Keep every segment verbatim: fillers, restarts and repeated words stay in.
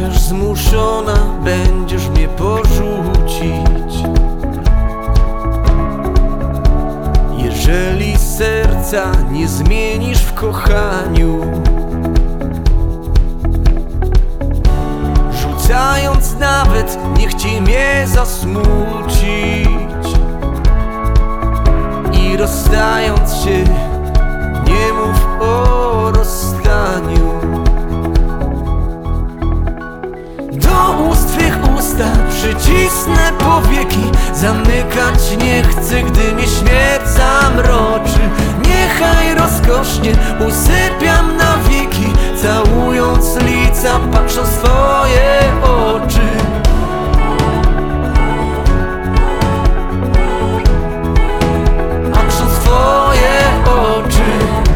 chociaż zmuszona będziesz mnie porzucić. Jeżeli serca nie zmienisz w kochaniu, rzucając nawet, niech cię mnie zasmucić. I rozstając się, nie mów o rozstaniu. Do ust twych usta przycisnę powieki, zamykać nie chcę, gdy mnie śmierć zamroczy. Niechaj rozkosznie usypiam na wieki, całując lica, patrząc w twoje oczy. Patrząc w twoje oczy.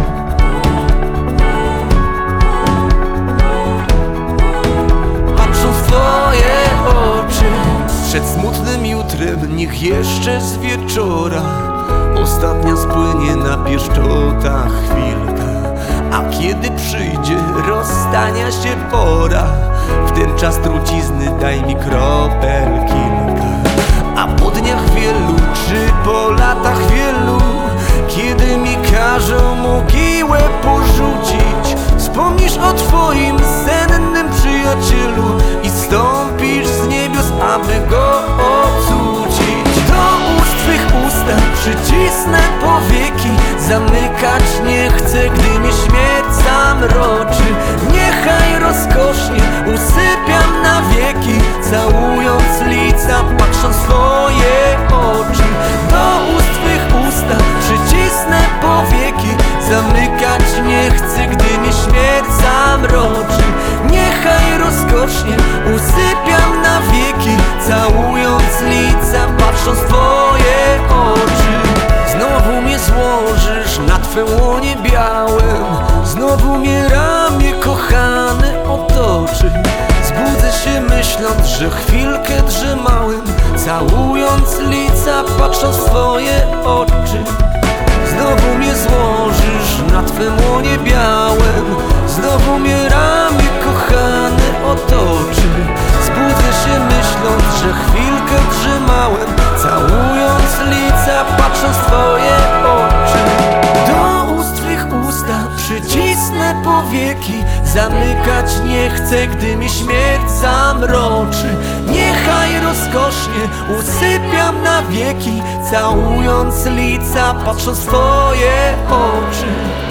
Patrząc w twoje oczy. Przed smutnym jutrem niech jeszcze z wieczora ostatnia spłynie na pieszczotach chwilka. A kiedy przyjdzie rozstania się pora, w ten czas trucizny daj mi kropel kilka. A po dniach wielu, czy po latach wielu, kiedy mi każą mogiłę porzucić, wspomnisz o twoim sennym przyjacielu i stąpisz z niebios, aby go ocucić. Do ust twych usta przycisnę powieki, zamykać nie chcę, gdy mnie śmierć zamroczy. Niechaj rozkosznie usypiam na wieki, całując lica, patrząc w twoje oczy. Do ust twych usta przycisnę powieki, zamykać nie chcę, gdy mnie śmierć zamroczy. Niechaj rozkosznie usypiam na wieki, całując lica, patrząc w twoje oczy. Znowu mnie złożysz na twym łonie białym, znowu mnie ramię kochane otoczy. Zbudzę się myśląc, że chwilkę drzemałem, całując lica, patrząc w twoje oczy. Znowu mnie złożysz na twym łonie białym, znowu mnie ramię kochane otoczy. Zbudzę się myśląc, że chwilkę drzemałem, całując lica, patrząc w twoje oczy. Do ust twych usta przycisnę powieki, zamykać nie chcę, gdy mnie śmierć zamroczy. Niechaj rozkosznie usypiam na wieki, całując lica, patrząc w twoje oczy.